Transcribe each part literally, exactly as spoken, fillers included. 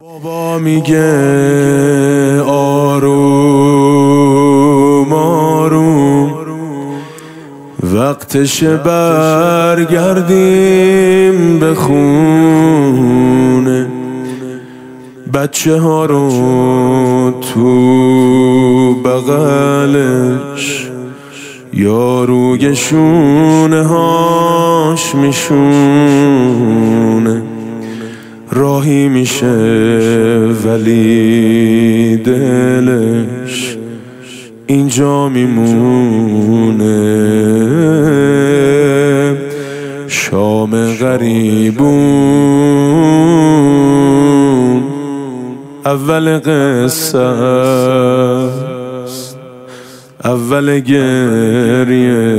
بابا میگه آروم آروم وقتشه برگردیم به خونه، بچه ها رو تو بغلش یا روی شونه هاش میشونه. راهی میشه ولی دلش اینجا میمونه. شام غریبون اول قصه است، اول گریه،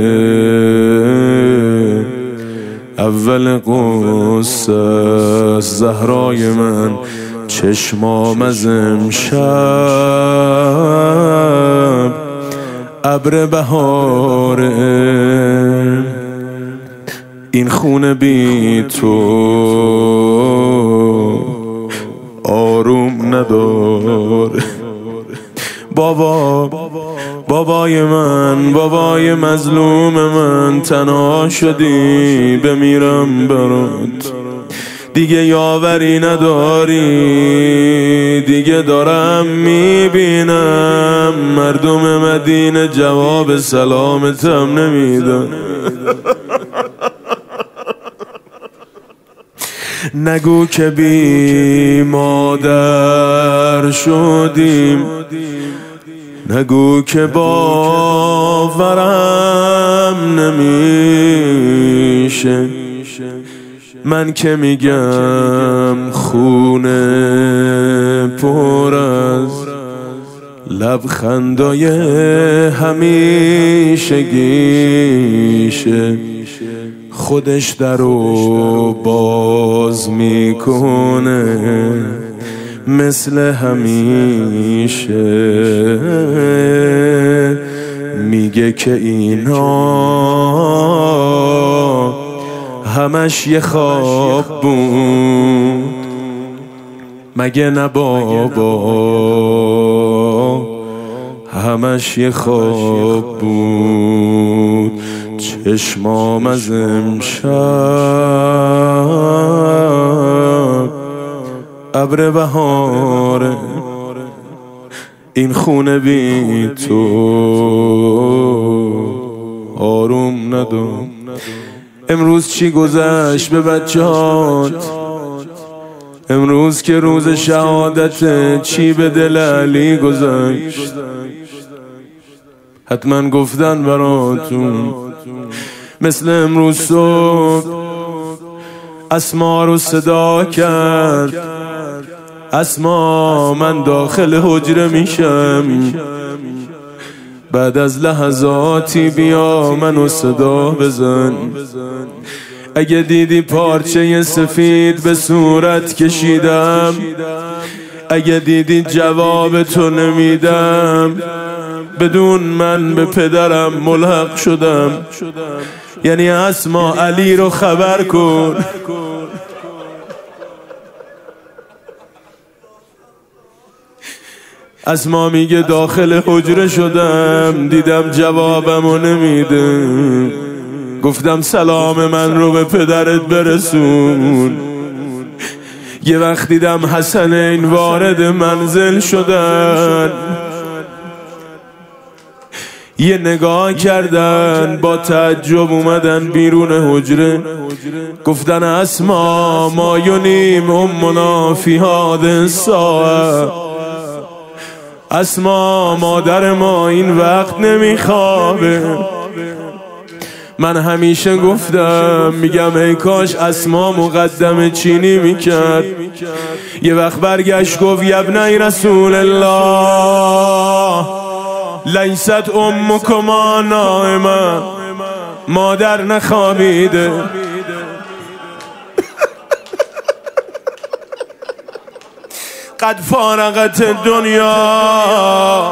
اول قصه. زهرای من چشمام از امشب ابر بهاره، این خونه بی تو آروم نداره. بابا بابای من، بابای مظلوم من، تنها شدی بمیرم برات، دیگه یاوری نداری. دیگه دارم میبینم مردم مدینه جواب سلامتم نمیدن. نگو که بی مادر شدیم، نگو که باورم نمیشه. من که میگم خونه پر از لبخندای همیشگیشه، خودش درو باز میکنه مثل همیشه. میگه که اینا همش یه خواب بود، مگه نه بابا؟ همش یه خواب بود. چشمام از امشب ابر بهاره، این خونه بی تو آروم نداره. امروز چی گذشت به بچه‌هات؟ امروز که روز شهادت، چی به دل علی گذشت؟ حتما گفتن براتون. مثل امروز صبح اسما رو صدا کرد، اسما من داخل حجره میشم، بعد از لحظاتی بیا منو صدا بزن. اگه دیدی پارچه سفید به صورت کشیدم، اگه دیدی جواب تو نمیدم، بدون من به پدرم ملحق شدم. یعنی اسما علی رو خبر کن. اسما میگه داخل حجره شدم، دیدم جوابمو نمیده، گفتم سلام من رو به پدرت برسون. یه وقت دیدم حسنین وارد منزل شدن، یه نگاه کردن با تعجب اومدن بیرون حجره، گفتن اسما ما ینیم امنا فی هذه الساعه. اسما مادر ما این وقت نمیخوابه. من همیشه گفتم، میگم ای کاش اسما مقدم چینی میکرد. یه وقت برگشت گفت یبنی رسول الله لیست امکما نائمه، مادر نخوابیده. قد فارقت دنیا،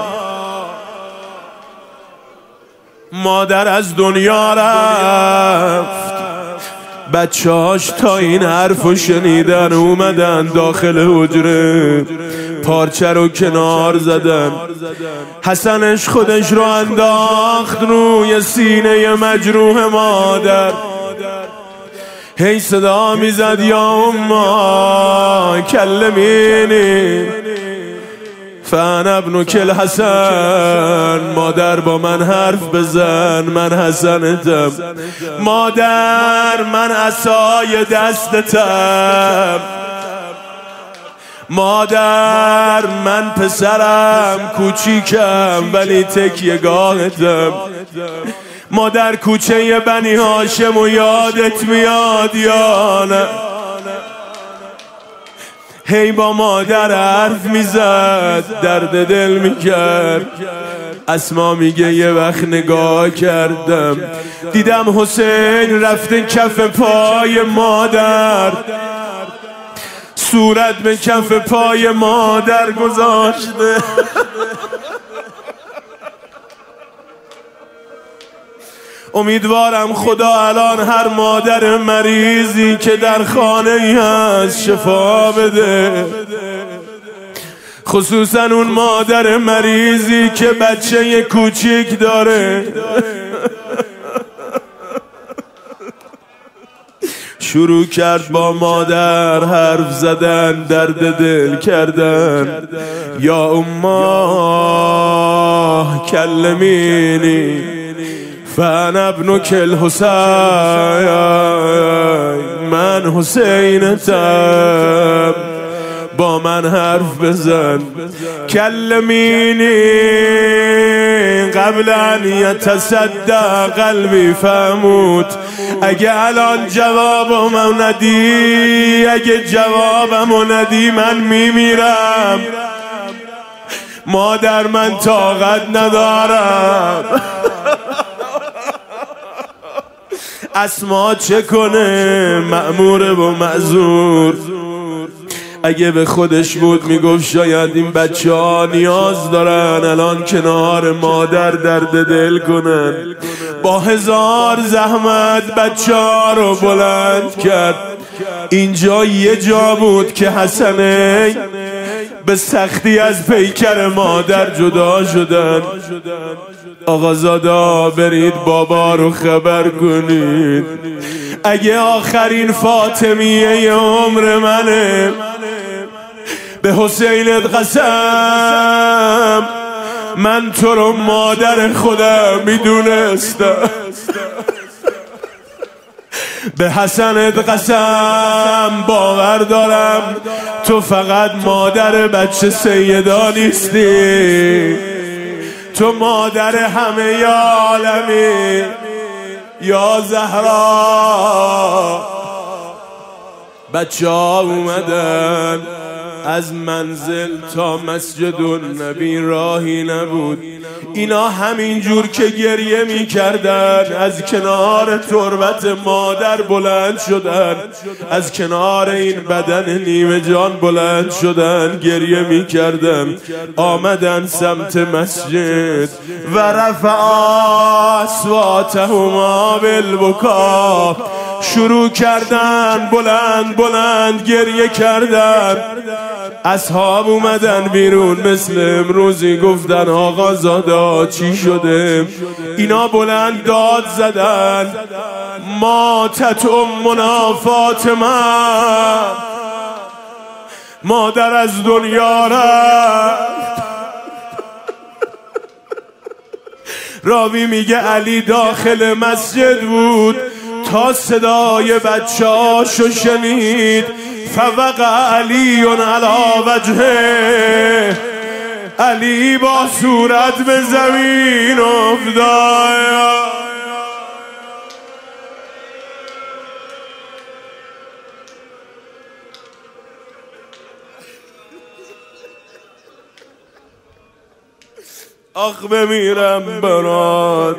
مادر از دنیا رفت. بچه‌هاش تا این حرفو شنیدن اومدن داخل حجره، پارچه رو کنار زدن. حسنش خودش رو انداخت روی سینه مجروح مادر، هی صدا میزد یا اما کلمینی فانا ابنک الحسن، مادر با من حرف بزن، من حسنتم، مادر من عصای دستتم، مادر من پسرم کوچیکم ولی تکیه گاهتم، مادر کوچه بنی هاشم و یادت میاد یا نه؟ هی با مادر حرف میزد، درد دل میکرد. اسما میگه یه وقت نگاه کردم دیدم حسین رفته کف پای مادر، صورت به کف پای مادر گذاشته. امیدوارم خدا الان هر مادر مریضی که در خانه ای هست شفا بده، خصوصا اون مادر مریضی که بچه کوچیک داره. شروع کرد با مادر حرف زدن، درد دل کردن. یا اماه کلمینی فانا ابنک الحسین، من حسینتم، با من حرف بزن. کلمینی قبل ان یتصدع قلبی فموت، اگه الان جوابمو ندی، اگه جوابمو ندی من میمیرم، مادر من طاقت ندارم. اسما چه کنه مأمور و معذور، اگه به خودش بود میگفت شاید این بچه ها نیاز دارن الان کنار مادر درد دل کنن. با هزار زحمت بچه ها رو بلند کرد. اینجا یه جا بود که حسنه به سختی از پیکر مادر جدا شدن. آقازادا برید بابا رو خبر کنید، اگه آخرین فاطمیه عمر منه به حسینت قسم، من تو رو مادر خودم میدونستم، به حسنت قسم باور دارم تو فقط مادر بچه سیدا نیستی، تو مادر همه عالمی. یا زهرا بچه ها اومدن از منزل تا مسجد النبی راهی نبود. اینا همینجور که گریه می کردن از کنار تربت مادر بلند شدن، از کنار این بدن نیمه جان بلند شدن، گریه می کردن. آمدن سمت مسجد و رفع اصواتهما بالبکا، شروع کردن بلند بلند گریه کردن. اصحاب اومدن بیرون مثل امروزی، گفتن آقا زادا چی شده؟ اینا بلند داد زدن ماتت امنا فاطمه، مادر از دنیا رفت. راوی میگه علی داخل مسجد بود تا صدای بچه هاشو شنید. فوقع علی علی وجهه، علی با صورت به زمین افتاد. آخ بمیرم برات.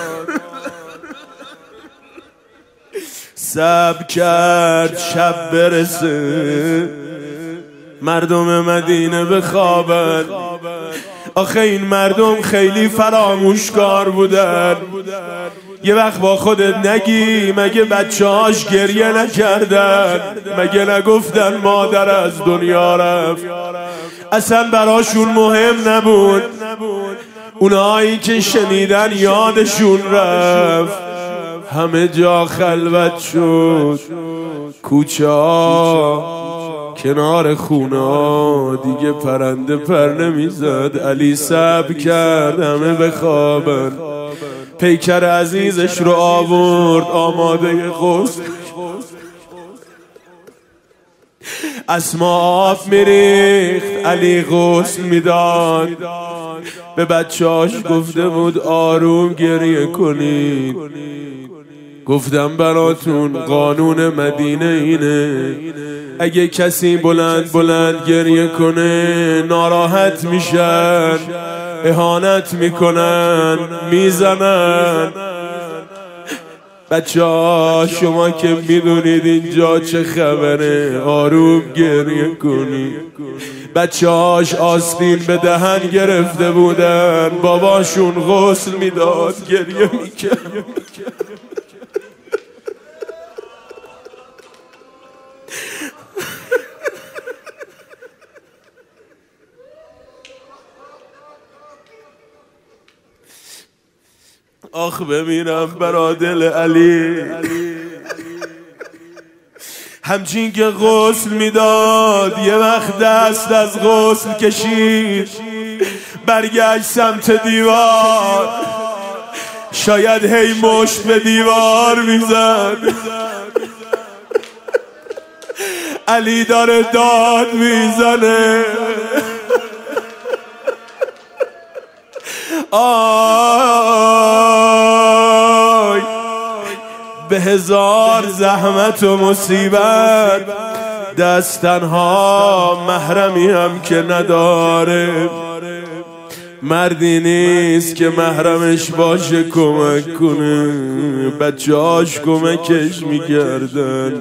صبر کرد شب برسه، مردم مدینه بخوابن. آخه این مردم خیلی فراموشکار بودن، یه وقت با خودت نگی مگه بچه‌هاش گریه نکردن؟ مگه نگفتن مادر از دنیا رفت؟ اصلا براشون مهم نبود. اونایی که شنیدن یادشون رفت. همه جا خلوت شد، کوچه ها کنار خونه ها دیگه پرنده پر نمیزد. علی صبر کرد همه بخوابن. پیکر عزیزش رو آورد آماده غسل. اسما آب میریخت، علی غسل میداد. به بچه‌هاش گفته بود آروم گریه کنید. گفتم براتون قانون مدینه اینه، اگه کسی بلند بلند گریه کنه ناراحت میشن، اهانت میکنن، میزنن. بچه ها شما که میدونید اینجا چه خبره، آروم گریه کنید. بچه هاش آستین به دهن گرفته بودن، باباشون غسل میداد گریه میکرد. آخ بمیرم برا دل علی. همچین که غسل میداد یه وقت دست از غسل کشید، برگشت سمت دیوار. شاید هی مشت به دیوار میزد. علی داره داد میزنه. آی به هزار زحمت و مصیبت، دست تنها محرمی هم که نداره. مردی نیست که محرمش باشه کمک کنه. بچه‌هاش کمکش میکردن.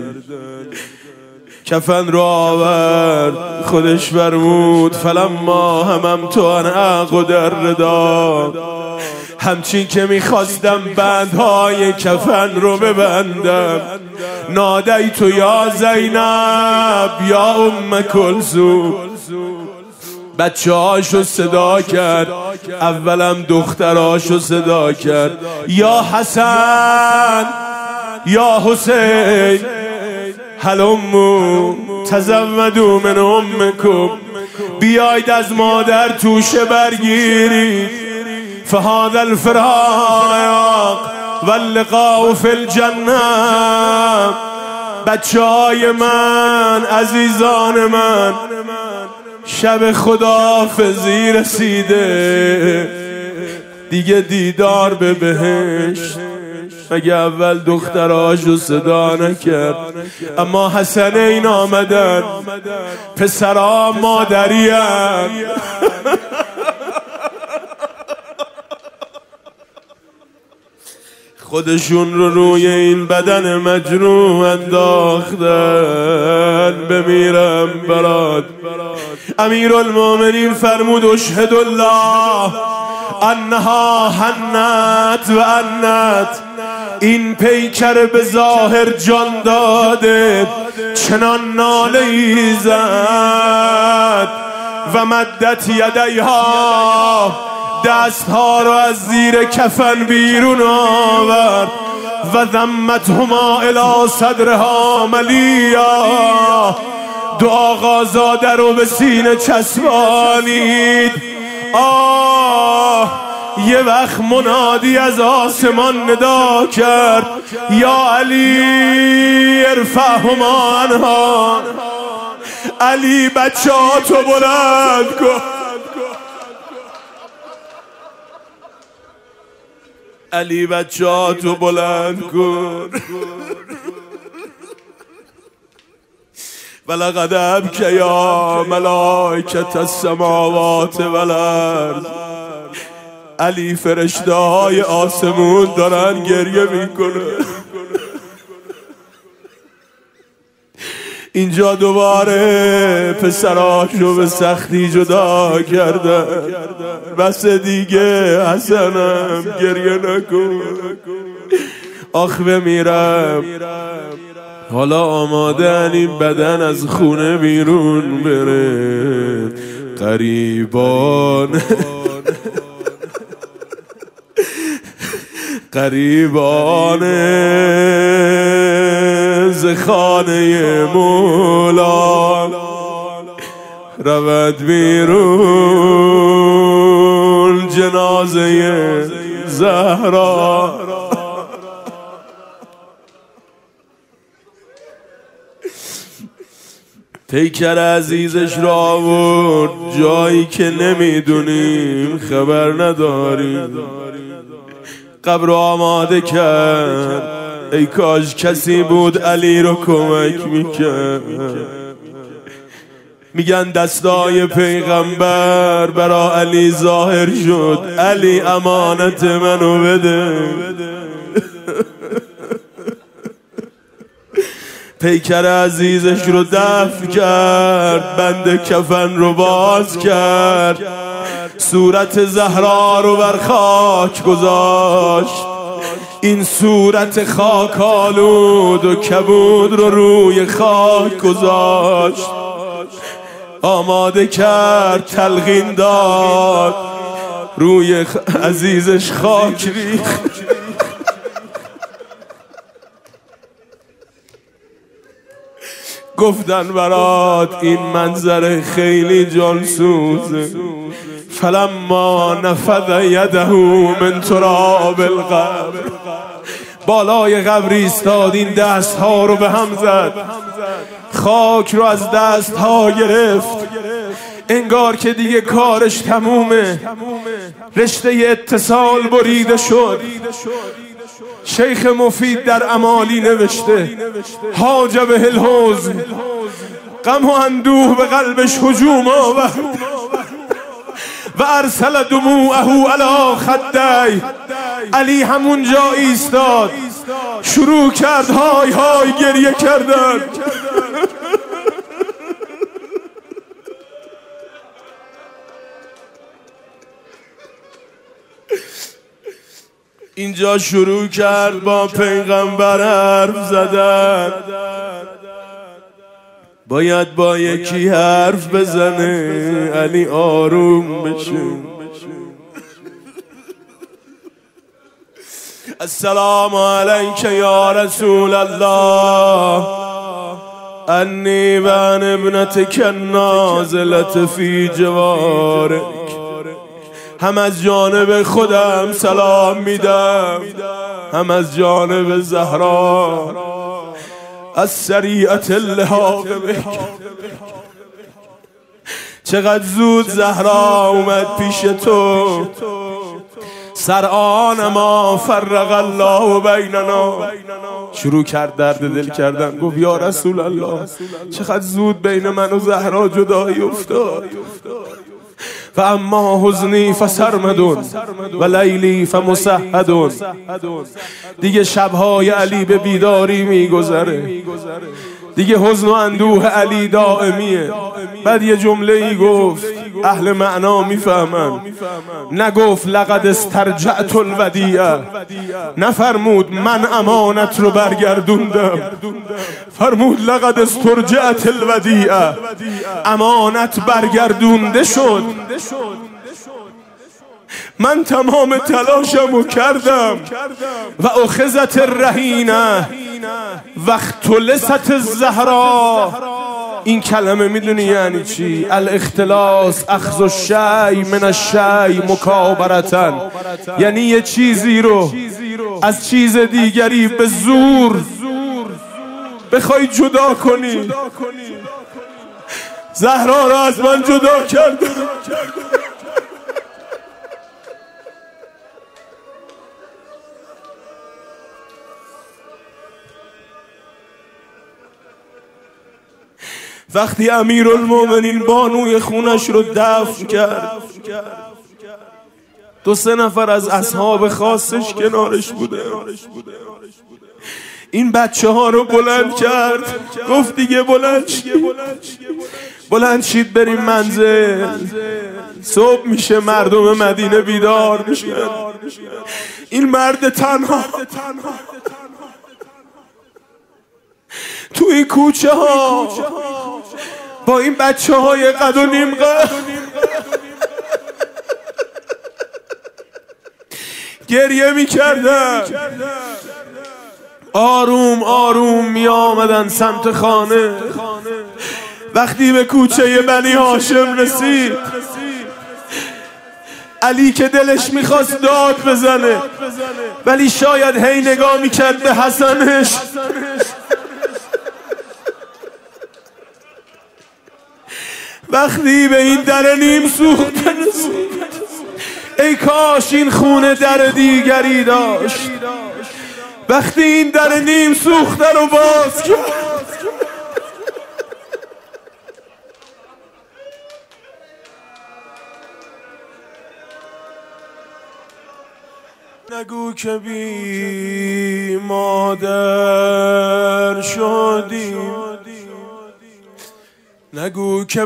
کفن رو آورد، خودش فرمود فلما هممت ان اعقد الرداء. همچین که میخواستم بندهای کفن رو ببندم، نادیت یا زینب یا ام کلثوم. بچه هاشو صدا کرد، اولم دختراشو صدا کرد. یا حسن یا حسین هلمو تزودوا من امکم. بیاید از مادر توشه برگیرید. فهذا الفراق واللقاء فی الجنه. بچه های من، عزیزان من، شب خداحافظی رسیده. دیگه دیدار به بهشت. مگه اول دختراشو صدا نکرد؟ اما حسنین آمدن، پسرا مادرین. خودشون رو روی این بدن مجروح انداختن. بمیرم برات. امیرالمومنین فرمود اشهد الله انها حنت و انت. این پیکر به ظاهر جان داده، چنان ناله ای زد. و مدت یدیها، دستها رو از زیر کفن بیرون آورد. و ضمتهما الی صدرها ملیا. دو آقازاده رو به سینه چسبانید. آه یه وقت منادی از آسمان ندا کرد، یا علی ارفعهما عنها. علی بچه‌هاتو بلند کن. علی بچه‌هاتو بلند کن. ولقد ابکی یا ملائکة السماوات والارض. علی فرشته های آسمون دارن گریه میکنه. اینجا دوباره پسراشو به سختی جدا کردن. بس دیگه حسنم گریه نکن. آخ بمیرم. حالا آماده این بدن از خونه بیرون بره. غریبان غریبان ز خانه مولا رود بیرون جنازه زهرا. پیکر عزیزش را آورد جایی که نمیدونیم، خبر نداریم. قبر آماده کرد. ای کاش کسی بود علی رو کمک میکرد. میگن دستای پیغمبر برا علی ظاهر شد. علی امانت منو بده. پیکر عزیزش رو دفن کرد. بند کفن رو باز کرد. صورت زهرا رو بر خاک گذاشت. این صورت خاک آلود و کبود رو روی خاک گذاشت. آماده کرد، تلقین داد، روی عزیزش خاک ریخت. گفتن برات این منظر خیلی جانسوزه. فلما نفذ یده من تراب القبر، بالای قبر ایستاد، این دست ها رو به هم زد، خاک رو از دست ها گرفت. انگار که دیگه کارش تمومه، رشته اتصال بریده شد. شیخ مفید در امالی نوشته حاجب الحزن، غم و اندوه به قلبش هجوم آورد و ارسل دموعه علی خدی. علی همونجا ایستاد، شروع کرد های های گریه کردن. اینجا شروع کرد با پیغمبر حرف زدن. باید با یکی حرف بزنه علی آروم بشه. السلام علیک یا رسول الله، انی و ان ابنتک النازلة فی جوارک. هم از جانب خودم سلام میدم، هم از جانب زهرا. از سریعت اللحاق بک. چقدر زود زهرا اومد پیش تو. سرآن ما فرق الله بیننا. شروع کرد درد دل کردن. گفت یا رسول الله چقدر زود بین من و زهرا جدایی افتاد. و اما حزنی فسرمدون و لیلی فمسهدون. دیگه شبهای علی به بیداری میگذره، دیگه حزن و اندوه علی دائمیه. بعد یه جمله ای گفت اهل معنا میفهمن. نگفت لقد استرجعت الودیعه، نفرمود من امانت رو برگردوندم، فرمود لقد استرجعت الودیعه، امانت برگردونده شد. من تمام تلاشمو کردم. و اخذت الرهینه و اختلست الزهرا. این کلمه میدونی یعنی چی؟ الاختلاس اخذ الشیء من الشیء مکابرةً، یعنی یه چیزی رو از چیز دیگری به زور بخوای جدا کنی. زهرا را از من جدا کرد. وقتی امیرالمومنین بانوی خونش رو دفن کرد، دو سه نفر از اصحاب خاصش کنارش بوده. این بچه ها رو بلند کرد، گفت دیگه بلند شید، بلند شید بریم منزل. صبح میشه، مردم مدینه بیدار میشن. این مرد تنها تو این کوچه ها با این بچه های قد و نیم قد گریه می کردن، آروم آروم می آمدن سمت خانه. وقتی به کوچه بنی هاشم رسید، علی که دلش میخواست داد بزنه ولی شاید هی نگاه میکرد به حسنش، وقتی به این در نیم سوخته رسید، ای کاش این خونه در دیگری داشت. وقتی این در نیم سوخته رو باز کرد، نگو که بی مادر شدیم، نگو که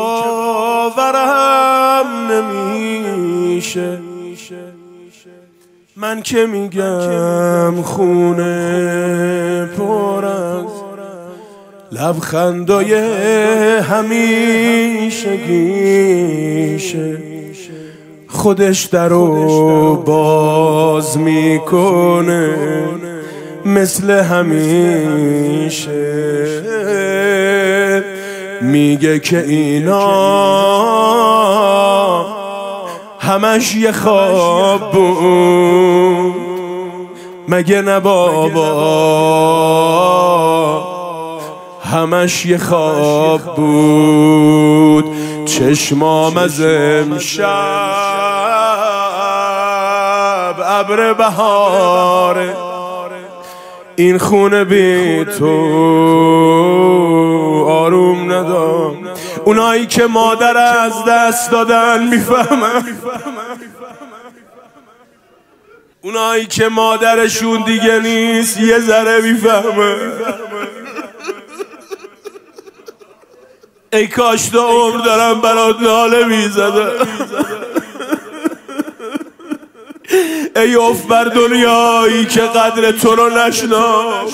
باورم نمیشه. من که میگم خونه پر از لبخندای همیشگیشه، خودش درو باز میکنه مثل همیشه. میگه که اینا همش یه خواب بود، مگه نه بابا همش یه خواب بود. چشمام از امشب ابر بهاره، این خونه بی تو آروم ندام. اونایی که مادر از دست دادن میفهمن، اونایی که مادرشون دیگه نیست یه ذره میفهمن. ای کاش دو عمر دارم برات ناله میزدم. ای اف بر دنیایی که قدر تو رو نشناخت،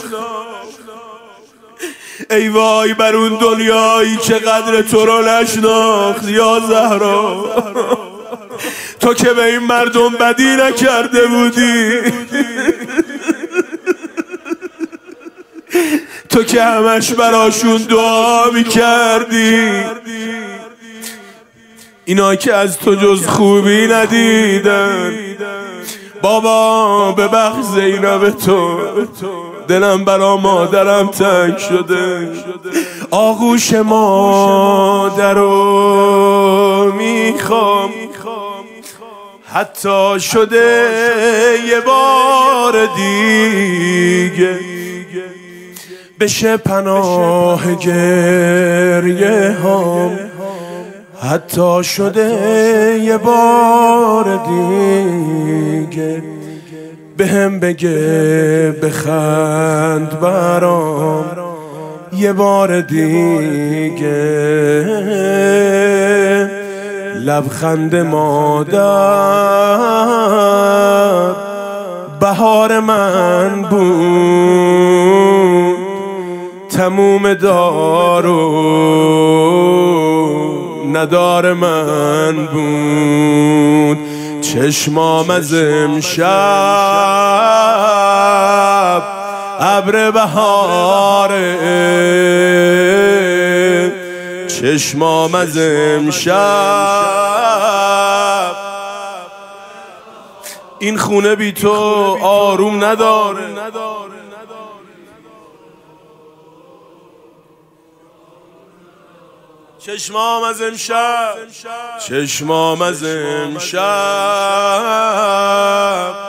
ای وای بر اون دنیایی که قدر تو رو نشناخت. یا زهرا تو که به این مردم بدی نکرده بودی، تو که همش براشون دعا میکردی، اینا که از تو جز خوبی ندیدن. بابا ببخش زینب تو، دلم برا مادرم تنگ شده. آغوش مادر رو میخوام، حتی شده یه بار دیگه بشه پناه گریه هام. حتی شده یه بار دیگه بهم بگه بخند برام یه بار دیگه. لبخند مادر بهار من بود، تموم دارو ندار من بود. چشمام از امشب ابر بهاره، چشمام از امشب. این خونه بی تو آروم نداره. چشمام از امشب، چشمام از امشب